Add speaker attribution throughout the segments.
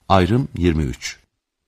Speaker 1: Ayrım 23.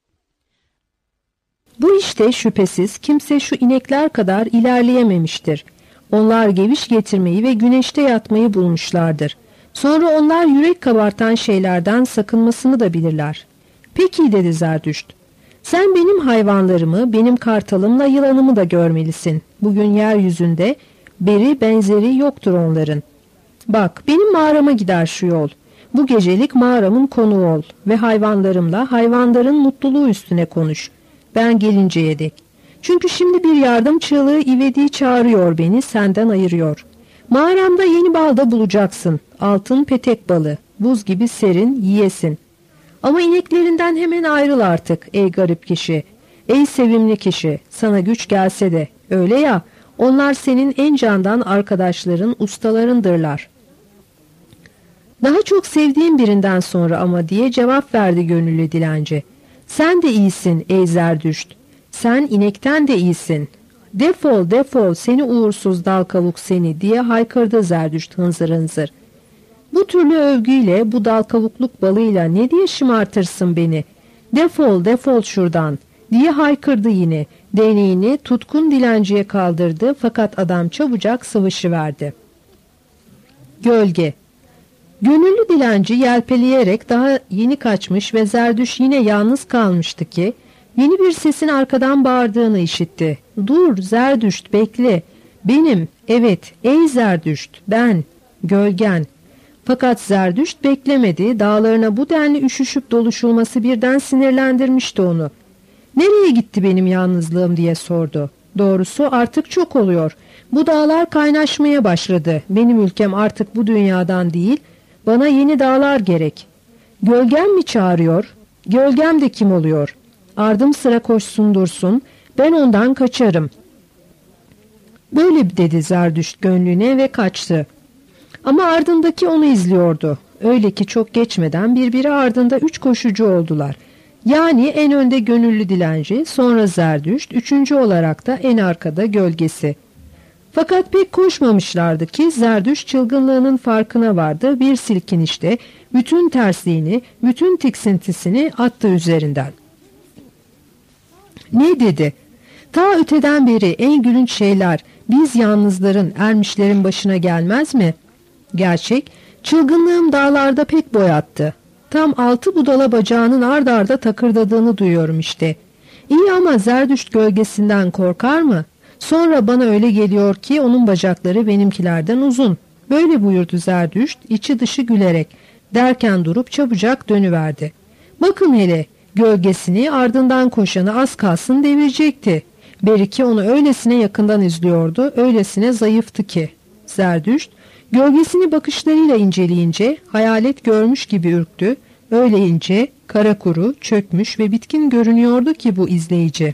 Speaker 2: Bu işte şüphesiz kimse şu inekler kadar ilerleyememiştir. Onlar geviş getirmeyi ve güneşte yatmayı bulmuşlardır. Sonra onlar yürek kabartan şeylerden sakınmasını da bilirler. Peki dedi Zerdüşt. Sen benim hayvanlarımı, benim kartalımla yılanımı da görmelisin. Bugün yeryüzünde beri benzeri yoktur onların. Bak benim mağarama gider şu yol. Bu gecelik mağaramın konuğu ol ve hayvanlarımla hayvanların mutluluğu üstüne konuş. Ben gelinceye dek. Çünkü şimdi bir yardım çığlığı ivedi çağırıyor beni, senden ayırıyor. Mağaramda yeni balda bulacaksın. Altın petek balı, buz gibi serin, yiyesin. Ama ineklerinden hemen ayrıl artık ey garip kişi. Ey sevimli kişi, sana güç gelse de. Öyle ya, onlar senin en candan arkadaşların, ustalarındırlar. Daha çok sevdiğim birinden sonra ama diye cevap verdi gönüllü dilenci. Sen de iyisin ey Zerdüşt. Sen inekten de iyisin. Defol defol seni uğursuz dal kavuk seni diye haykırdı Zerdüşt hınzır hınzır. Bu türlü övgüyle bu dal kavukluk balıyla ne diye şımartırsın beni? Defol defol şuradan diye haykırdı yine. Değneğini tutkun dilenciye kaldırdı fakat adam çabucak sıvışıverdi. Gölge. Gönüllü dilenci yelpeleyerek daha yeni kaçmış ve Zerdüşt yine yalnız kalmıştı ki yeni bir sesin arkadan bağırdığını işitti. Dur Zerdüşt bekle. Benim, evet ey Zerdüşt ben, gölgen. Fakat Zerdüşt beklemedi, dağlarına bu denli üşüşüp doluşulması birden sinirlendirmişti onu. Nereye gitti benim yalnızlığım diye sordu. Doğrusu artık çok oluyor. Bu dağlar kaynaşmaya başladı. Benim ülkem artık bu dünyadan değil, bana yeni dağlar gerek. Gölgem mi çağırıyor? Gölgem de kim oluyor? Ardım sıra koşsun dursun, ben ondan kaçarım. Böyle dedi Zerdüşt gönlüne ve kaçtı. Ama ardındaki onu izliyordu. Öyle ki çok geçmeden birbiri ardında 3 koşucu oldular. Yani en önde gönüllü dilenci, sonra Zerdüşt, üçüncü olarak da en arkada gölgesi. Fakat pek koşmamışlardı ki Zerdüşt çılgınlığının farkına vardı. Bir silkinişte bütün tersliğini, bütün tiksintisini attı üzerinden. Ne dedi? Ta öteden beri en gülünç şeyler biz yalnızların, ermişlerin başına gelmez mi? Gerçek, çılgınlığım dağlarda pek boyattı. Tam 6 budala bacağının ard arda takırdadığını duyuyorum işte. İyi ama Zerdüşt gölgesinden korkar mı? Sonra bana öyle geliyor ki onun bacakları benimkilerden uzun. Böyle buyurdu Zerdüşt, içi dışı gülerek. Derken durup çabucak dönüverdi. Bakın hele, gölgesini ardından koşanı az kalsın devirecekti. Beriki onu öylesine yakından izliyordu, öylesine zayıftı ki. Zerdüşt, gölgesini bakışlarıyla inceleyince hayalet görmüş gibi ürktü. Öyle ince, kara kuru, çökmüş ve bitkin görünüyordu ki bu izleyici.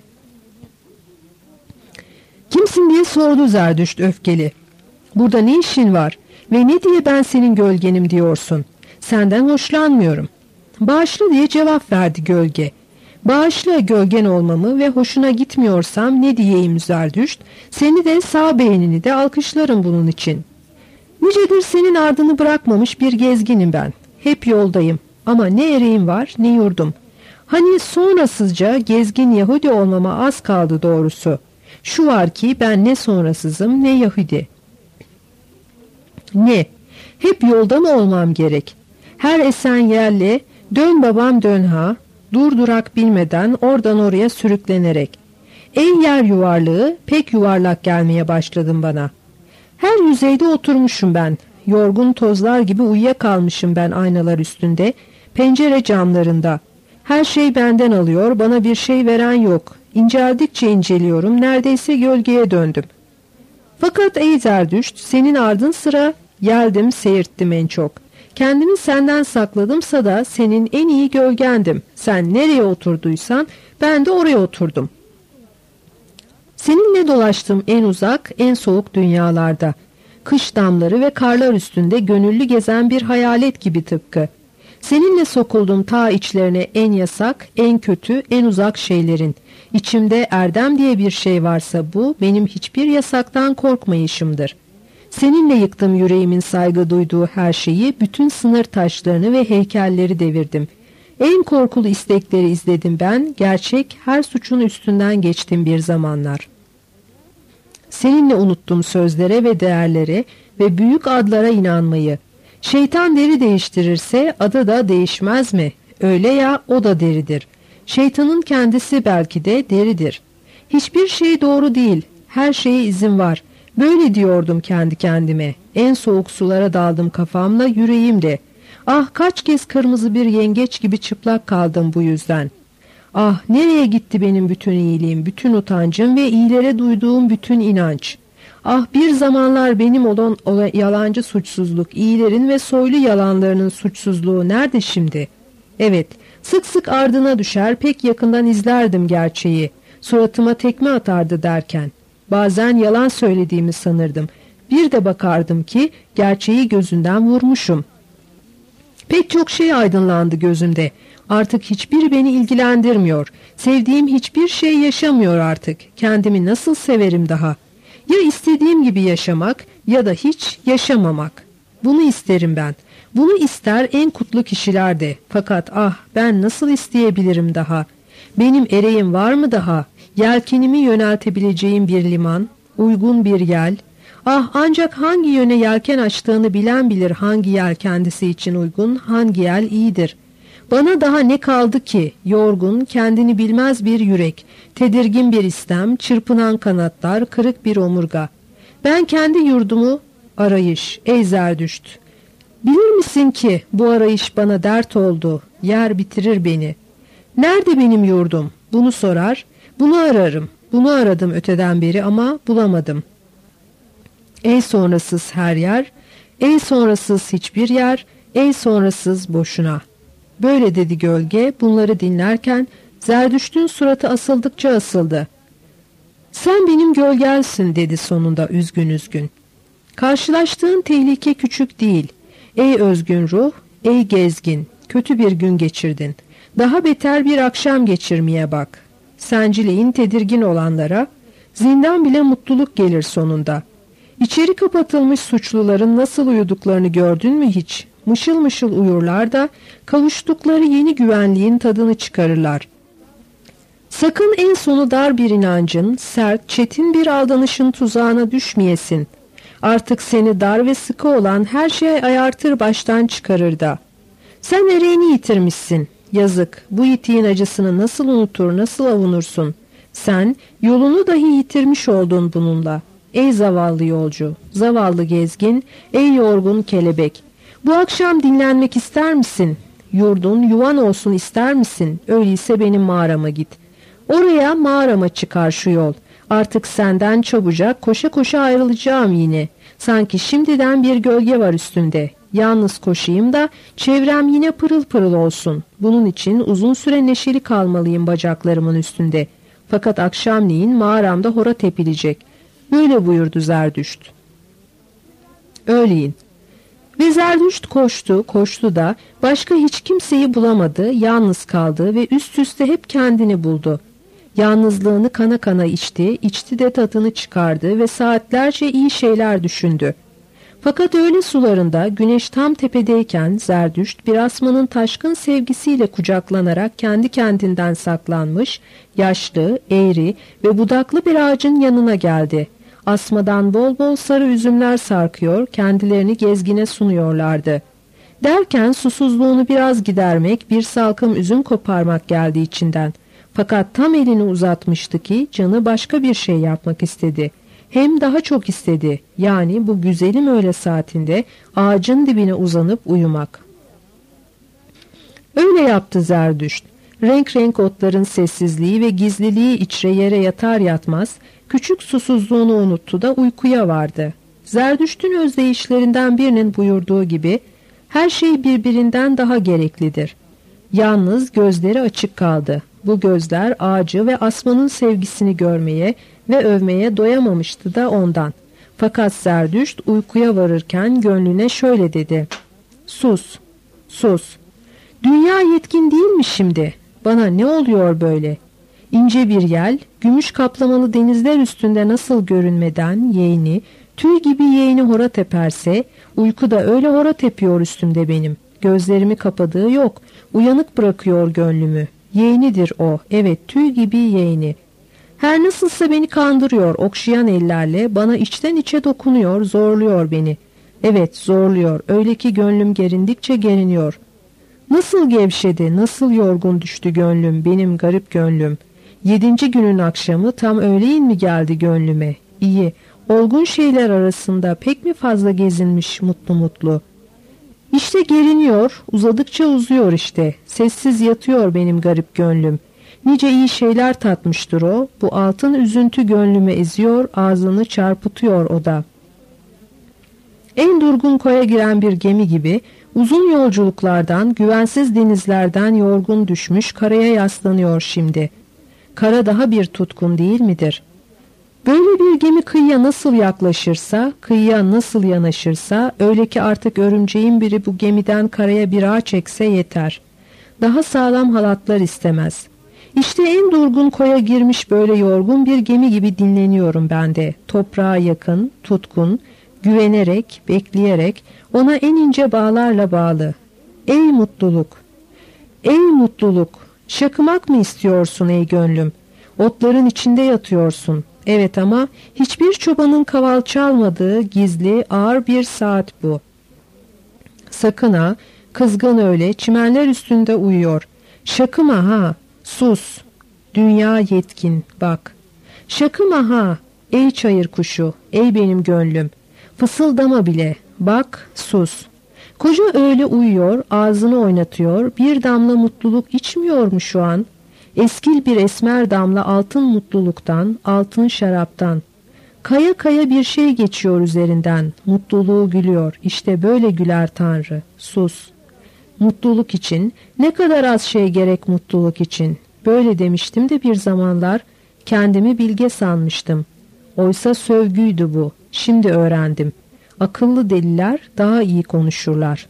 Speaker 2: Kimsin diye sordu Zerdüşt öfkeli. Burada ne işin var ve ne diye ben senin gölgenim diyorsun? Senden hoşlanmıyorum. Bağışla diye cevap verdi gölge. Bağışla gölgen olmamı ve hoşuna gitmiyorsam ne diyeyim Zerdüşt? Seni de sağ beğenini de alkışlarım bunun için. Nicedir senin ardını bırakmamış bir gezginim ben. Hep yoldayım ama ne ereğim var ne yurdum. Hani sonrasızca gezgin Yahudi olmama az kaldı doğrusu. Şu var ki ben ne sonrasızım ne Yahudi. Ne? Hep yolda mı olmam gerek? Her esen yerle dön babam dön ha, dur durak bilmeden oradan oraya sürüklenerek. Ey yer yuvarlığı, pek yuvarlak gelmeye başladın bana. Her yüzeyde oturmuşum ben. Yorgun tozlar gibi uyuyakalmışım ben aynalar üstünde, pencere camlarında. Her şey benden alıyor, bana bir şey veren yok. İnceldikçe inceliyorum, neredeyse gölgeye döndüm. Fakat ey Zerdüşt, senin ardın sıra geldim, seyirttim en çok. Kendimi senden sakladımsa da senin en iyi gölgendim. Sen nereye oturduysan ben de oraya oturdum. Seninle dolaştım en uzak, en soğuk dünyalarda. Kış damları ve karlar üstünde gönüllü gezen bir hayalet gibi tıpkı. Seninle sokuldum ta içlerine en yasak, en kötü, en uzak şeylerin. İçimde erdem diye bir şey varsa bu, benim hiçbir yasaktan korkmayışımdır. Seninle yıktım yüreğimin saygı duyduğu her şeyi, bütün sınır taşlarını ve heykelleri devirdim. En korkulu istekleri izledim ben, gerçek her suçun üstünden geçtim bir zamanlar. Seninle unuttum sözlere ve değerlere ve büyük adlara inanmayı. Şeytan deri değiştirirse adı da değişmez mi? Öyle ya, o da deridir. Şeytanın kendisi belki de deridir. Hiçbir şey doğru değil, her şeye izin var. Böyle diyordum kendi kendime. En soğuk sulara daldım kafamla, yüreğimle. Ah, kaç kez kırmızı bir yengeç gibi çıplak kaldım bu yüzden. Ah, nereye gitti benim bütün iyiliğim, bütün utancım ve iyilere duyduğum bütün inanç. Ah, bir zamanlar benim olan yalancı suçsuzluk, iyilerin ve soylu yalanlarının suçsuzluğu nerede şimdi? Evet, sık sık ardına düşer, pek yakından izlerdim gerçeği. Suratıma tekme atardı derken. Bazen yalan söylediğimi sanırdım. Bir de bakardım ki gerçeği gözünden vurmuşum. Pek çok şey aydınlandı gözümde. Artık hiçbir beni ilgilendirmiyor. Sevdiğim hiçbir şey yaşamıyor artık. Kendimi nasıl severim daha? Ya istediğim gibi yaşamak ya da hiç yaşamamak. Bunu isterim ben. Bunu ister en kutlu kişiler de. Fakat ah, ben nasıl isteyebilirim daha? Benim ereğim var mı daha? Yelkenimi yöneltebileceğim bir liman, uygun bir yel. Ah, ancak hangi yöne yelken açtığını bilen bilir hangi yel kendisi için uygun, hangi yel iyidir. Bana daha ne kaldı ki? Yorgun, kendini bilmez bir yürek, tedirgin bir istem, çırpınan kanatlar, kırık bir omurga. Ben kendi yurdumu arayış, ey Zerdüşt. Bilir misin ki bu arayış bana dert oldu, yer bitirir beni. Nerede benim yurdum? Bunu sorar, bunu ararım. Bunu aradım öteden beri ama bulamadım. Ey sonrasız her yer, ey sonrasız hiçbir yer, ey sonrasız boşuna. Böyle dedi gölge, bunları dinlerken Zerdüşt'ün suratı asıldıkça asıldı. Sen benim gölgelsin dedi sonunda üzgün üzgün. Karşılaştığın tehlike küçük değil. Ey özgün ruh, ey gezgin, kötü bir gün geçirdin. Daha beter bir akşam geçirmeye bak. Sencileyin tedirgin olanlara, zindan bile mutluluk gelir sonunda. İçeri kapatılmış suçluların nasıl uyuduklarını gördün mü hiç? Mışıl mışıl uyurlar da kavuştukları yeni güvenliğin tadını çıkarırlar. Sakın en sonu dar bir inancın, sert, çetin bir aldanışın tuzağına düşmeyesin. Artık seni dar ve sıkı olan her şey ayartır baştan çıkarır da. Sen ereğini yitirmişsin. Yazık, bu yitiğin acısını nasıl unutur, nasıl avunursun? Sen yolunu dahi yitirmiş oldun bununla. Ey zavallı yolcu, zavallı gezgin, ey yorgun kelebek. Bu akşam dinlenmek ister misin? Yurdun, yuvan olsun ister misin? Öyleyse benim mağarama git. Oraya, mağarama çıkar şu yol. Artık senden çabucak koşa koşa ayrılacağım yine. Sanki şimdiden bir gölge var üstünde. Yalnız koşayım da çevrem yine pırıl pırıl olsun. Bunun için uzun süre neşeli kalmalıyım bacaklarımın üstünde. Fakat akşamleyin mağaramda hora tepilecek. Böyle buyurdu Zerdüşt. Öğleyin. Ve Zerdüşt koştu, koştu da başka hiç kimseyi bulamadı, yalnız kaldı ve üst üste hep kendini buldu. Yalnızlığını kana kana içti, içti de tadını çıkardı ve saatlerce iyi şeyler düşündü. Fakat öğle sularında güneş tam tepedeyken Zerdüşt bir asmanın taşkın sevgisiyle kucaklanarak kendi kendinden saklanmış, yaşlı, eğri ve budaklı bir ağacın yanına geldi. Asmadan bol bol sarı üzümler sarkıyor, kendilerini gezgine sunuyorlardı. Derken susuzluğunu biraz gidermek, bir salkım üzüm koparmak geldi içinden. Fakat tam elini uzatmıştı ki canı başka bir şey yapmak istedi. Hem daha çok istedi, yani bu güzelim öğle saatinde ağacın dibine uzanıp uyumak. Öyle yaptı Zerdüşt. Renk renk otların sessizliği ve gizliliği içre yere yatar yatmaz, küçük susuzluğunu unuttu da uykuya vardı. Zerdüşt'ün özdeyişlerinden birinin buyurduğu gibi, her şey birbirinden daha gereklidir. Yalnız gözleri açık kaldı. Bu gözler ağacı ve asmanın sevgisini görmeye ve övmeye doyamamıştı da ondan. Fakat Zerdüşt uykuya varırken gönlüne şöyle dedi. Sus, sus. Dünya yetkin değil mi şimdi? Bana ne oluyor böyle? İnce bir yel, gümüş kaplamalı denizler üstünde nasıl görünmeden yeğeni, tüy gibi yeğeni hora teperse, uyku da öyle hora tepiyor üstümde benim. Gözlerimi kapadığı yok. Uyanık bırakıyor gönlümü. Yeğenidir o. Evet, tüy gibi yeğeni. Her nasılsa beni kandırıyor, okşayan ellerle bana içten içe dokunuyor, zorluyor beni. Evet, zorluyor. Öyle ki gönlüm gerindikçe geriniyor. Nasıl gevşedi, nasıl yorgun düştü gönlüm, benim garip gönlüm. 7. günün akşamı tam öğleyin mi geldi gönlüme? İyi, olgun şeyler arasında pek mi fazla gezinmiş mutlu mutlu? İşte geriniyor, uzadıkça uzuyor işte. Sessiz yatıyor benim garip gönlüm. Nice iyi şeyler tatmıştır o. Bu altın üzüntü gönlüme eziyor, ağzını çarpıtıyor o da. En durgun koya giren bir gemi gibi uzun yolculuklardan, güvensiz denizlerden yorgun düşmüş karaya yaslanıyor şimdi. Kara daha bir tutkun değil midir? Böyle bir gemi kıyıya nasıl yaklaşırsa, kıyıya nasıl yanaşırsa, öyle ki artık örümceğin biri bu gemiden karaya bir ağ çekse yeter. Daha sağlam halatlar istemez. İşte en durgun koya girmiş böyle yorgun bir gemi gibi dinleniyorum ben de. Toprağa yakın, tutkun, güvenerek, bekleyerek, ona en ince bağlarla bağlı. Ey mutluluk! Ey mutluluk! Şakımak mı istiyorsun ey gönlüm? Otların içinde yatıyorsun. Evet ama hiçbir çobanın kaval çalmadığı gizli, ağır bir saat bu. Sakın ha, kızgın öyle, çimenler üstünde uyuyor. Şakıma ha, sus. Dünya yetkin, bak. Şakıma ha, ey çayır kuşu, ey benim gönlüm. Fısıldama bile, bak, sus. Koca öyle uyuyor, ağzını oynatıyor, bir damla mutluluk içmiyor mu şu an? Eskil bir esmer damla altın mutluluktan, altın şaraptan. Kaya kaya bir şey geçiyor üzerinden, mutluluğu gülüyor, işte böyle güler Tanrı, sus. Mutluluk için, ne kadar az şey gerek mutluluk için. Böyle demiştim de bir zamanlar, kendimi bilge sanmıştım. Oysa sövgüydü bu, şimdi öğrendim. Akıllı deliler daha iyi konuşurlar.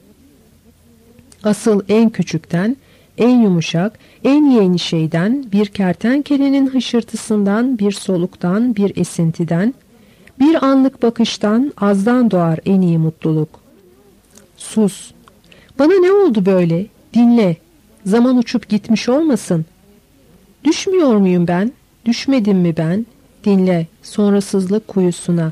Speaker 2: Asıl en küçükten, en yumuşak, en yeni şeyden, bir kertenkelenin hışırtısından, bir soluktan, bir esintiden, bir anlık bakıştan, azdan doğar en iyi mutluluk. Sus! Bana ne oldu böyle? Dinle! Zaman uçup gitmiş olmasın? Düşmüyor muyum ben? Düşmedim mi ben? Dinle, sonrasızlık kuyusuna.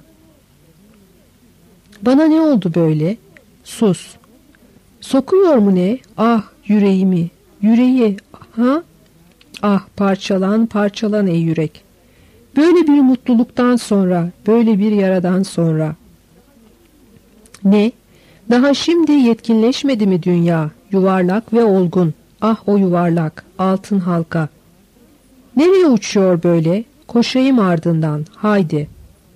Speaker 2: Bana ne oldu böyle? Sus! Sokuyor mu ne? Ah yüreğimi! Yüreği, ha? Ah parçalan, parçalan ey yürek. Böyle bir mutluluktan sonra, böyle bir yaradan sonra. Ne? Daha şimdi yetkinleşmedi mi dünya? Yuvarlak ve olgun. Ah o yuvarlak, altın halka. Nereye uçuyor böyle? Koşayım ardından, haydi.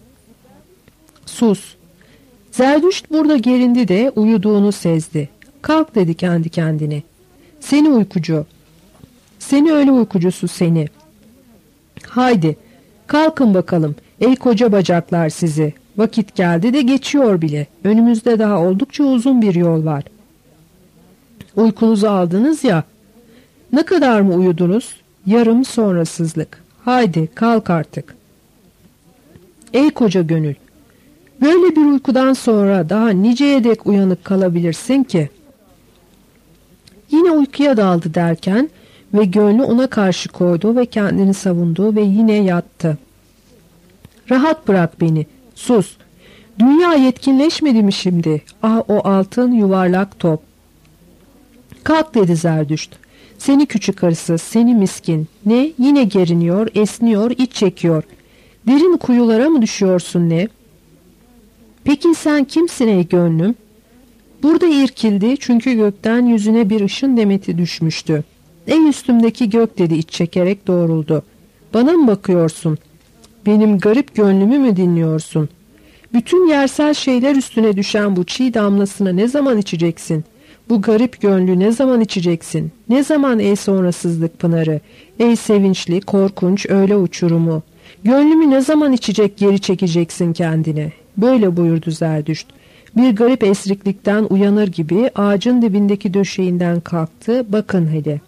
Speaker 2: Sus. Zerdüşt burada gerindi de uyuduğunu sezdi. Kalk dedi kendi kendine. Seni uykucu. Seni öyle uykucusu seni. Haydi kalkın bakalım ey koca bacaklar sizi. Vakit geldi de geçiyor bile. Önümüzde daha oldukça uzun bir yol var. Uykunuzu aldınız ya. Ne kadar mı uyudunuz? Yarım sonrasızlık. Haydi kalk artık. Ey koca gönül. Böyle bir uykudan sonra daha niceye dek uyanık kalabilirsin ki? Yine uykuya daldı derken ve gönlü ona karşı koydu ve kendini savundu ve yine yattı. Rahat bırak beni, sus. Dünya yetkinleşmedi mi şimdi? Ah o altın yuvarlak top. Kalk dedi Zerdüşt. Seni küçük hırsız, seni miskin. Ne? Yine geriniyor, esniyor, iç çekiyor. Derin kuyulara mı düşüyorsun ne? Peki sen kimsin ey gönlüm? Burada irkildi çünkü gökten yüzüne bir ışın demeti düşmüştü. En üstümdeki gök dedi iç çekerek doğruldu. Bana mı bakıyorsun? Benim garip gönlümü mü dinliyorsun? Bütün yersel şeyler üstüne düşen bu çiğ damlasını ne zaman içeceksin? Bu garip gönlü ne zaman içeceksin? Ne zaman ey sonrasızlık pınarı? Ey sevinçli, korkunç öyle uçurumu? Gönlümü ne zaman içecek geri çekeceksin kendine? Böyle buyurdu Zerdüşt. Bir garip esriklikten uyanır gibi ağacın dibindeki döşeğinden kalktı. Bakın hele.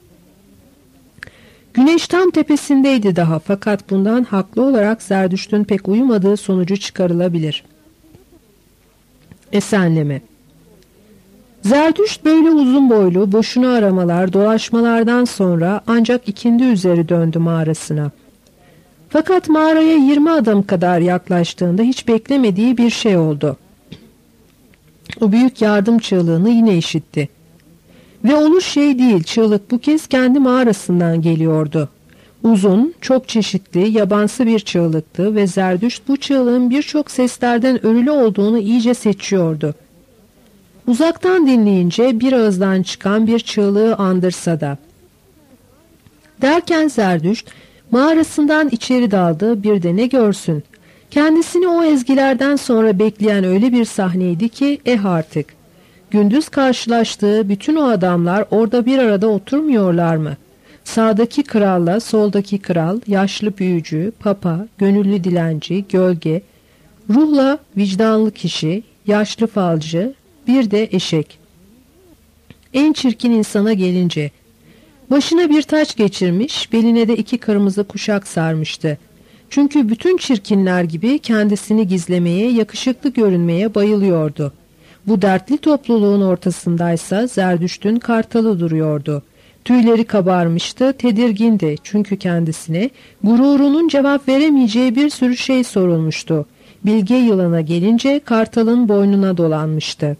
Speaker 2: Güneş tam tepesindeydi daha fakat bundan haklı olarak Zerdüşt'ün pek uyumadığı sonucu çıkarılabilir. Esenleme. Zerdüşt böyle uzun boylu, boşuna aramalar, dolaşmalardan sonra ancak ikindi üzeri döndü mağarasına. Fakat mağaraya 20 adım kadar yaklaştığında hiç beklemediği bir şey oldu. O büyük yardım çığlığını yine işitti. Ve olur şey değil, çığlık bu kez kendi mağarasından geliyordu. Uzun, çok çeşitli, yabansı bir çığlıktı ve Zerdüşt bu çığlığın birçok seslerden örülü olduğunu iyice seçiyordu. Uzaktan dinleyince bir ağızdan çıkan bir çığlığı andırsa da. Derken Zerdüşt mağarasından içeri daldı, bir de ne görsün. Kendisini o ezgilerden sonra bekleyen öyle bir sahneydi ki artık. Gündüz karşılaştığı bütün o adamlar orada bir arada oturmuyorlar mı? Sağdaki kralla soldaki kral, yaşlı büyücü, papa, gönüllü dilenci, gölge, ruhla vicdanlı kişi, yaşlı falcı, bir de eşek. En çirkin insana gelince, başına bir taç geçirmiş, beline de 2 kırmızı kuşak sarmıştı. Çünkü bütün çirkinler gibi kendisini gizlemeye, yakışıklı görünmeye bayılıyordu. Bu dertli topluluğun ortasındaysa Zerdüşt'ün kartalı duruyordu. Tüyleri kabarmıştı, tedirgindi çünkü kendisine gururunun cevap veremeyeceği bir sürü şey sorulmuştu. Bilge yılana gelince kartalın boynuna dolanmıştı.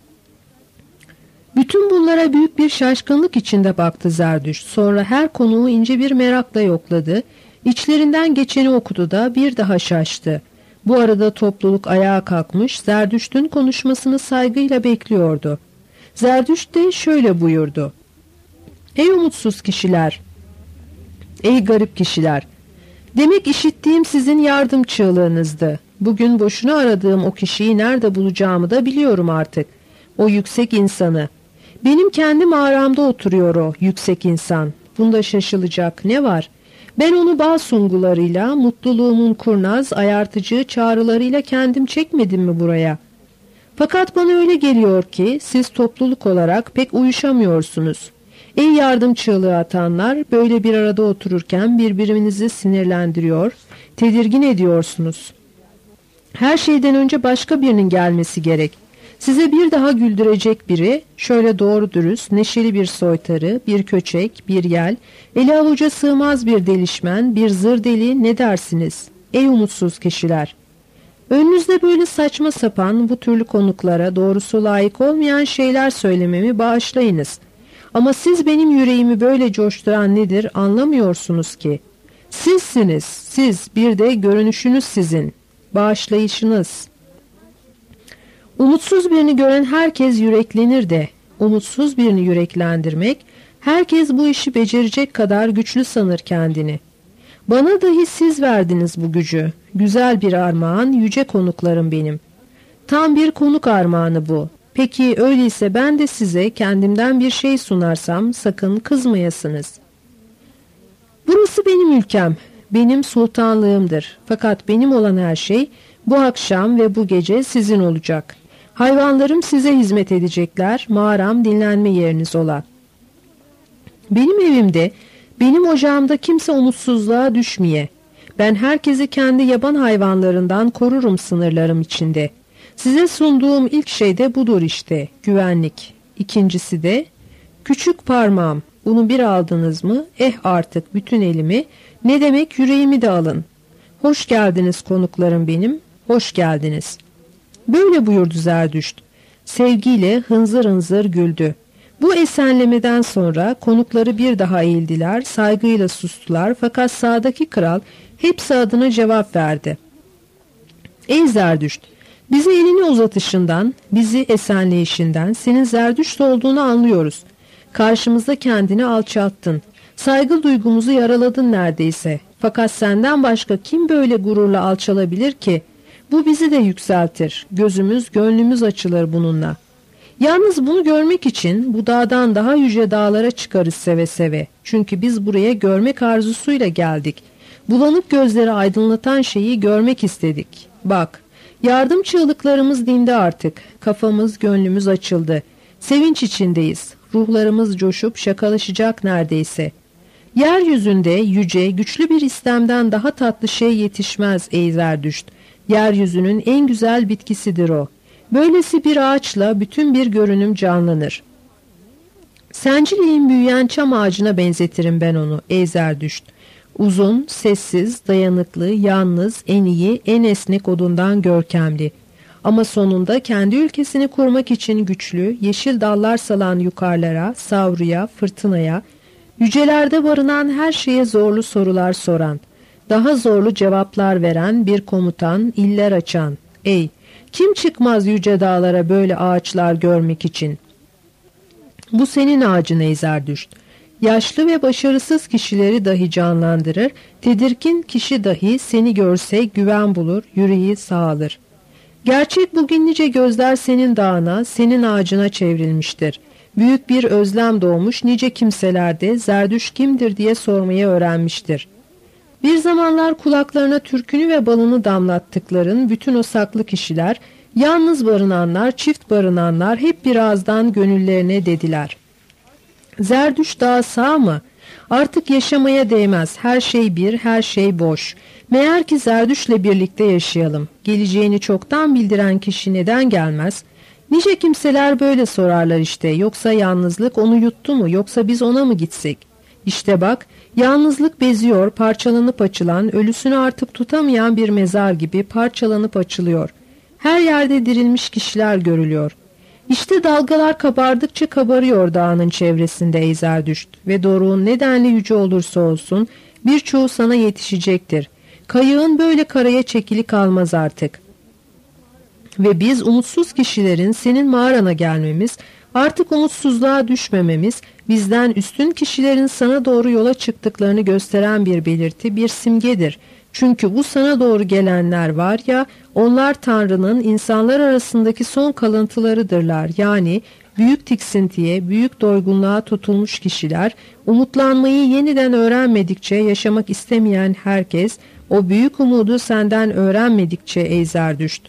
Speaker 2: Bütün bunlara büyük bir şaşkınlık içinde baktı Zerdüşt. Sonra her konuğu ince bir merakla yokladı. İçlerinden geçeni okudu da bir daha şaştı. Bu arada topluluk ayağa kalkmış, Zerdüşt'ün konuşmasını saygıyla bekliyordu. Zerdüşt de şöyle buyurdu. Ey umutsuz kişiler, ey garip kişiler, demek işittiğim sizin yardım çığlığınızdı. Bugün boşuna aradığım o kişiyi nerede bulacağımı da biliyorum artık. O yüksek insanı. Benim kendi mağaramda oturuyor o yüksek insan. Bunda şaşılacak ne var? Ben onu bal sungularıyla, mutluluğumun kurnaz, ayartıcı çağrılarıyla kendim çekmedim mi buraya? Fakat bana öyle geliyor ki siz topluluk olarak pek uyuşamıyorsunuz. Ey yardım çığlığı atanlar, böyle bir arada otururken birbirinizi sinirlendiriyor, tedirgin ediyorsunuz. Her şeyden önce başka birinin gelmesi gerek. Size bir daha güldürecek biri, şöyle doğru dürüst, neşeli bir soytarı, bir köçek, bir yel, eli avuca sığmaz bir delişmen, bir zır deli, ne dersiniz? Ey umutsuz kişiler! Önünüzde böyle saçma sapan bu türlü konuklara doğrusu layık olmayan şeyler söylememi bağışlayınız. Ama siz benim yüreğimi böyle coşturan nedir anlamıyorsunuz ki. Sizsiniz, siz, bir de görünüşünüz sizin, bağışlayışınız. Umutsuz birini gören herkes yüreklenir de, umutsuz birini yüreklendirmek, herkes bu işi becerecek kadar güçlü sanır kendini. Bana dahi siz verdiniz bu gücü, güzel bir armağan, yüce konuklarım benim. Tam bir konuk armağanı bu. Peki öyleyse ben de size kendimden bir şey sunarsam sakın kızmayasınız. Burası benim ülkem, benim sultanlığımdır. Fakat benim olan her şey bu akşam ve bu gece sizin olacak. Hayvanlarım size hizmet edecekler, mağaram dinlenme yeriniz ola. Benim evimde, benim ocağımda kimse umutsuzluğa düşmeye. Ben herkesi kendi yaban hayvanlarından korurum sınırlarım içinde. Size sunduğum ilk şey de budur işte, güvenlik. İkincisi de küçük parmağım. Bunu bir aldınız mı? Artık bütün elimi, ne demek yüreğimi de alın. Hoş geldiniz konuklarım benim, hoş geldiniz. Böyle buyurdu Zerdüşt. Sevgiyle hınzır hınzır güldü. Bu esenlemeden sonra konukları bir daha eğildiler, saygıyla sustular fakat sağdaki kral hepsi adına cevap verdi. Ey Zerdüşt! Bize elini uzatışından, bizi esenleyişinden senin Zerdüşt olduğunu anlıyoruz. Karşımızda kendini alçalttın. Saygı duygumuzu yaraladın neredeyse. Fakat senden başka kim böyle gururla alçalabilir ki? Bu bizi de yükseltir. Gözümüz, gönlümüz açılır bununla. Yalnız bunu görmek için bu dağdan daha yüce dağlara çıkarız seve seve. Çünkü biz buraya görmek arzusuyla geldik. Bulanık gözleri aydınlatan şeyi görmek istedik. Bak, yardım çığlıklarımız dindi artık. Kafamız, gönlümüz açıldı. Sevinç içindeyiz. Ruhlarımız coşup şakalaşacak neredeyse. Yeryüzünde yüce, güçlü bir istemden daha tatlı şey yetişmez ey Zerdüşt. Yeryüzünün en güzel bitkisidir o. Böylesi bir ağaçla bütün bir görünüm canlanır. Senciliğin büyüyen çam ağacına benzetirim ben onu ey Zerdüşt. Uzun, sessiz, dayanıklı, yalnız, en iyi, en esnek odundan görkemli. Ama sonunda kendi ülkesini kurmak için güçlü, yeşil dallar salan yukarılara, savruya, fırtınaya, yücelerde barınan her şeye zorlu sorular soran, daha zorlu cevaplar veren bir komutan, iller açan. Ey, kim çıkmaz yüce dağlara böyle ağaçlar görmek için? Bu senin ağacın ey Zerdüşt. Yaşlı ve başarısız kişileri dahi canlandırır, tedirgin kişi dahi seni görse güven bulur, yüreği sağalır. Gerçek bugün nice gözler senin dağına, senin ağacına çevrilmiştir. Büyük bir özlem doğmuş, nice kimselerde Zerdüşt kimdir diye sormayı öğrenmiştir. Bir zamanlar kulaklarına türkünü ve balını damlattıkların bütün o saklı kişiler, yalnız barınanlar, çift barınanlar hep bir ağızdan gönüllerine dediler. Zerdüşt dağı sağ mı? Artık yaşamaya değmez. Her şey bir, her şey boş. Meğer ki Zerdüşt'le birlikte yaşayalım. Geleceğini çoktan bildiren kişi neden gelmez? Nice kimseler böyle sorarlar işte. Yoksa yalnızlık onu yuttu mu? Yoksa biz ona mı gitsek? İşte bak, yalnızlık beziyor, parçalanıp açılan, ölüsünü artık tutamayan bir mezar gibi parçalanıp açılıyor. Her yerde dirilmiş kişiler görülüyor. İşte dalgalar kabardıkça kabarıyor dağının çevresinde ey Zerdüşt ve doruğun nedenli yüce olursa olsun birçoğu sana yetişecektir. Kayığın böyle karaya çekili kalmaz artık. Ve biz umutsuz kişilerin senin mağarana gelmemiz, artık umutsuzluğa düşmememiz, bizden üstün kişilerin sana doğru yola çıktıklarını gösteren bir belirti, bir simgedir. Çünkü bu sana doğru gelenler var ya, onlar Tanrı'nın insanlar arasındaki son kalıntılarıdırlar. Yani büyük tiksintiye, büyük doygunluğa tutulmuş kişiler, umutlanmayı yeniden öğrenmedikçe yaşamak istemeyen herkes, o büyük umudu senden öğrenmedikçe ey Zerdüşt.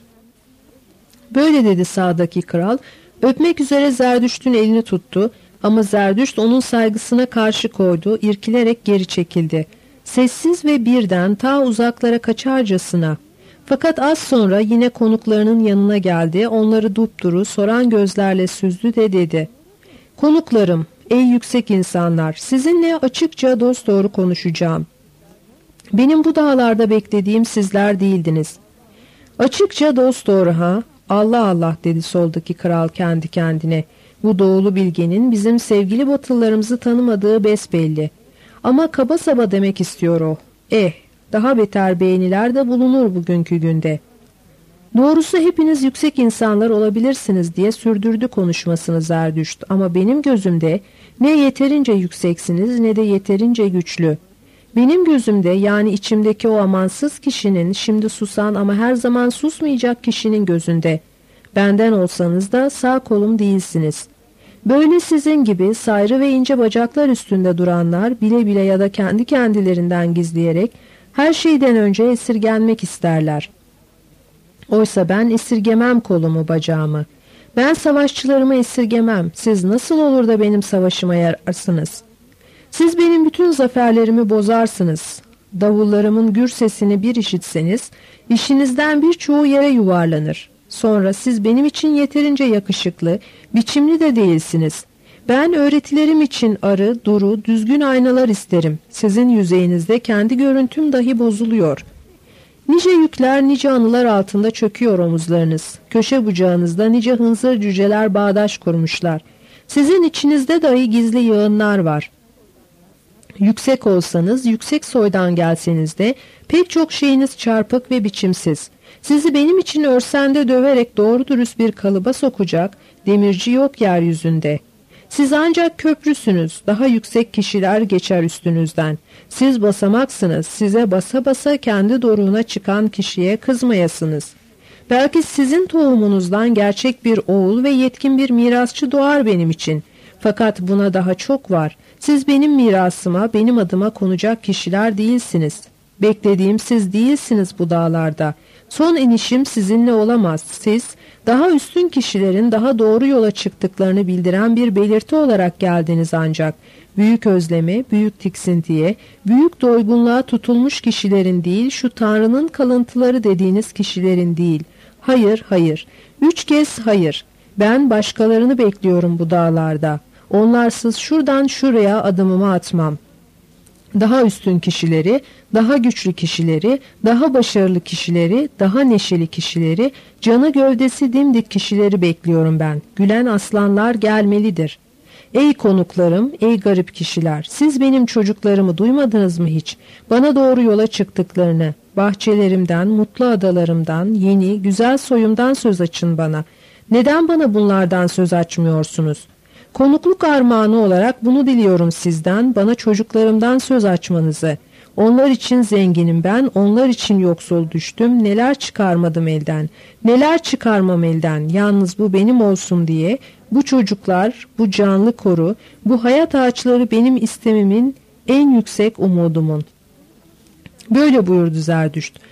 Speaker 2: Böyle dedi sağdaki kral, öpmek üzere Zerdüşt'ün elini tuttu ama Zerdüşt onun saygısına karşı koydu, irkilerek geri çekildi. Sessiz ve birden ta uzaklara kaçarcasına. Fakat az sonra yine konuklarının yanına geldi, onları dupduru soran gözlerle süzdü de dedi. Konuklarım, ey yüksek insanlar, sizinle açıkça dosdoğru konuşacağım. Benim bu dağlarda beklediğim sizler değildiniz. Açıkça dosdoğru ha? Allah Allah dedi soldaki kral kendi kendine. Bu doğulu bilgenin bizim sevgili batılılarımızı tanımadığı besbelli. Ama kaba saba demek istiyor o. Daha beter beğeniler de bulunur bugünkü günde. Doğrusu hepiniz yüksek insanlar olabilirsiniz diye sürdürdü konuşmasını Zerdüşt. Ama benim gözümde ne yeterince yükseksiniz ne de yeterince güçlü. Benim gözümde yani içimdeki o amansız kişinin, şimdi susan ama her zaman susmayacak kişinin gözünde. Benden olsanız da sağ kolum değilsiniz. Böyle sizin gibi sayrı ve ince bacaklar üstünde duranlar bile bile ya da kendi kendilerinden gizleyerek her şeyden önce esirgenmek isterler. Oysa ben esirgemem kolumu bacağımı. Ben savaşçılarımı esirgemem. Siz nasıl olur da benim savaşıma yararsınız? Siz benim bütün zaferlerimi bozarsınız. Davullarımın gür sesini bir işitseniz işinizden birçoğu yere yuvarlanır. Sonra siz benim için yeterince yakışıklı, biçimli de değilsiniz. Ben öğretilerim için arı, duru, düzgün aynalar isterim. Sizin yüzeyinizde kendi görüntüm dahi bozuluyor. Nice yükler, nice anılar altında çöküyor omuzlarınız. Köşe bucağınızda nice hınzır cüceler bağdaş kurmuşlar. Sizin içinizde dahi gizli yığınlar var. Yüksek olsanız, yüksek soydan gelseniz de pek çok şeyiniz çarpık ve biçimsiz. Sizi benim için örsende döverek doğru dürüst bir kalıba sokacak demirci yok yeryüzünde. Siz ancak köprüsünüz, daha yüksek kişiler geçer üstünüzden. Siz basamaksınız, size basa basa kendi doruğuna çıkan kişiye kızmayasınız. Belki sizin tohumunuzdan gerçek bir oğul ve yetkin bir mirasçı doğar benim için. Fakat buna daha çok var. Siz benim mirasıma, benim adıma konacak kişiler değilsiniz. Beklediğim siz değilsiniz bu dağlarda. Son inişim sizinle olamaz. Siz daha üstün kişilerin daha doğru yola çıktıklarını bildiren bir belirti olarak geldiniz ancak. Büyük özleme, büyük tiksintiye, büyük doygunluğa tutulmuş kişilerin değil, şu Tanrı'nın kalıntıları dediğiniz kişilerin değil. Hayır, hayır. 3 kez hayır. Ben başkalarını bekliyorum bu dağlarda. Onlarsız şuradan şuraya adımımı atmam. Daha üstün kişileri, daha güçlü kişileri, daha başarılı kişileri, daha neşeli kişileri, canı gövdesi dimdik kişileri bekliyorum ben. Gülen aslanlar gelmelidir. Ey konuklarım, ey garip kişiler, siz benim çocuklarımı duymadınız mı hiç? Bana doğru yola çıktıklarını, bahçelerimden, mutlu adalarımdan, yeni, güzel soyumdan söz açın bana. Neden bana bunlardan söz açmıyorsunuz? Konukluk armağanı olarak bunu diliyorum sizden, bana çocuklarımdan söz açmanızı. Onlar için zenginim ben, onlar için yoksul düştüm, neler çıkarmadım elden, neler çıkarmam elden, yalnız bu benim olsun diye, bu çocuklar, bu canlı koru, bu hayat ağaçları benim istemimin en yüksek umudumun. Böyle buyurdu Zerdüşt.